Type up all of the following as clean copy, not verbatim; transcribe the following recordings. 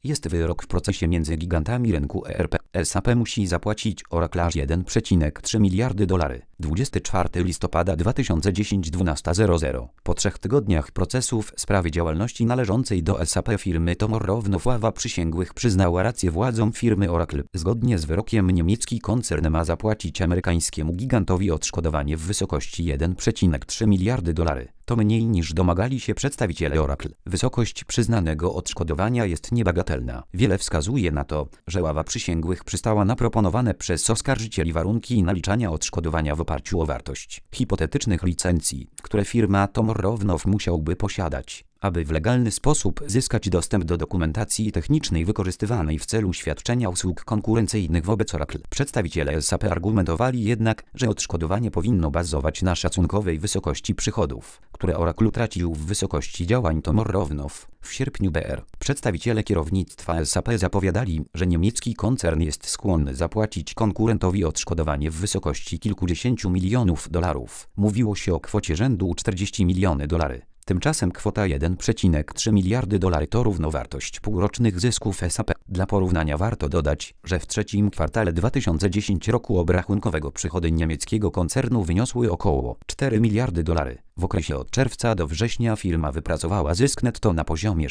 Jest wyrok w procesie między gigantami rynku ERP. SAP musi zapłacić Oracle aż 1,3 miliardy dolarów. 24 listopada 2010 12:00. Po 3 tygodniach procesów w sprawie działalności należącej do SAP firmy Tomorrow ława przysięgłych przyznała rację władzom firmy Oracle. Zgodnie z wyrokiem niemiecki koncern ma zapłacić amerykańskiemu gigantowi odszkodowanie w wysokości 1,3 miliardy dolarów. To mniej niż domagali się przedstawiciele Oracle. Wysokość przyznanego odszkodowania jest niebagatelna. Wiele wskazuje na to, że ława przysięgłych przystała na proponowane przez oskarżycieli warunki naliczania odszkodowania w oparciu o wartość hipotetycznych licencji, które firma Tomorrow musiałby posiadać, aby w legalny sposób zyskać dostęp do dokumentacji technicznej wykorzystywanej w celu świadczenia usług konkurencyjnych wobec Oracle. Przedstawiciele SAP argumentowali jednak, że odszkodowanie powinno bazować na szacunkowej wysokości przychodów, które Oracle utracił w wysokości działań Tomorrow. W sierpniu BR przedstawiciele kierownictwa SAP zapowiadali, że niemiecki koncern jest skłonny zapłacić konkurentowi odszkodowanie w wysokości kilkudziesięciu milionów dolarów. Mówiło się o kwocie rzędu 40 milionów dolarów. Tymczasem kwota 1,3 miliardy dolarów to równowartość półrocznych zysków SAP. Dla porównania warto dodać, że w trzecim kwartale 2010 roku obrachunkowego przychody niemieckiego koncernu wyniosły około 4 miliardy dolarów. W okresie od czerwca do września firma wypracowała zysk netto na poziomie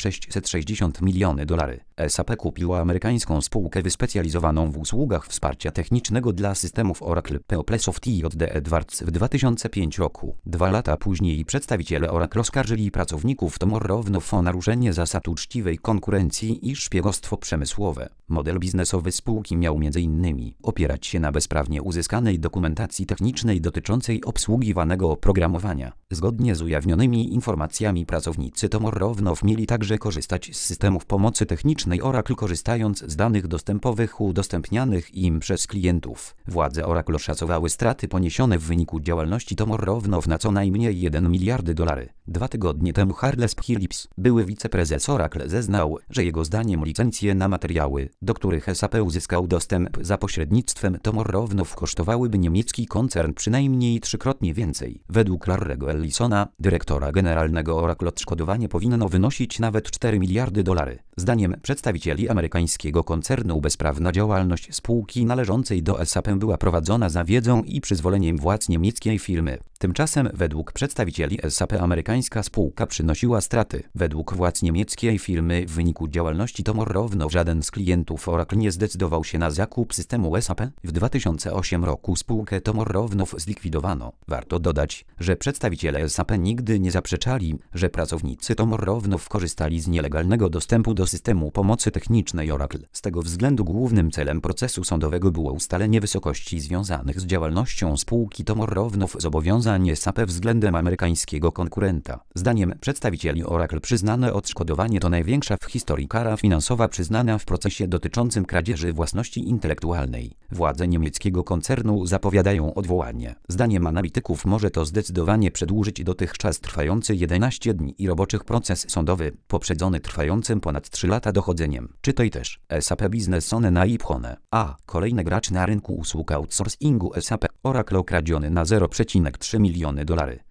660 milionów dolarów. SAP kupiła amerykańską spółkę wyspecjalizowaną w usługach wsparcia technicznego dla systemów Oracle PeopleSoft i J.D. Edwards w 2005 roku. 2 lata później przedstawiciele Oracle oskarżyli pracowników Tomorrow o naruszenie zasad uczciwej konkurencji i szpiegostwo przemysłowe. Model biznesowy spółki miał m.in. opierać się na bezprawnie uzyskanej dokumentacji technicznej dotyczącej obsługiwanego oprogramowania. Zgodnie z ujawnionymi informacjami pracownicy Tomorrow mieli także korzystać z systemów pomocy technicznej Oracle, korzystając z danych dostępowych udostępnianych im przez klientów. Władze Oracle oszacowały straty poniesione w wyniku działalności Tomorrow na co najmniej 1 miliardy dolarów. 2 tygodnie temu Charles Phillips, były wiceprezes Oracle, zeznał, że jego zdaniem licencje na materiały, do których SAP uzyskał dostęp za pośrednictwem Tomorrow, kosztowałyby niemiecki koncern przynajmniej 3-krotnie więcej. Według Larry'ego Ellisona, dyrektora generalnego Oracle, odszkodowanie powinno wynosić nawet 4 miliardy dolarów. Zdaniem przedstawicieli amerykańskiego koncernu bezprawna działalność spółki należącej do SAP była prowadzona za wiedzą i przyzwoleniem władz niemieckiej firmy. Tymczasem według przedstawicieli SAP amerykańska spółka przynosiła straty. Według władz niemieckiej firmy w wyniku działalności Tomorrow żaden z klientów Oracle nie zdecydował się na zakup systemu SAP. W 2008 roku spółkę Tomorrow zlikwidowano. Warto dodać, że przedstawiciele SAP nigdy nie zaprzeczali, że pracownicy Tomorrow korzystali z nielegalnego dostępu do systemu pomocy technicznej Oracle. Z tego względu głównym celem procesu sądowego było ustalenie wysokości związanych z działalnością spółki Tomorrow zobowiązań SAP względem amerykańskiego konkurenta. Zdaniem przedstawicieli Oracle przyznane odszkodowanie to największa w historii kara finansowa przyznana w procesie dotyczącym kradzieży własności intelektualnej. Władze niemieckiego koncernu zapowiadają odwołanie. Zdaniem analityków może to zdecydowanie przedłużyć dotychczas trwający 11 dni i roboczych proces sądowy, poprzedzony trwającym ponad 3 lata dochodzeniem. Czytaj też SAP Business na Ipchone. Kolejny gracz na rynku usług outsourcingu SAP. Oracle okradziony na 0,3 miliony dolarów.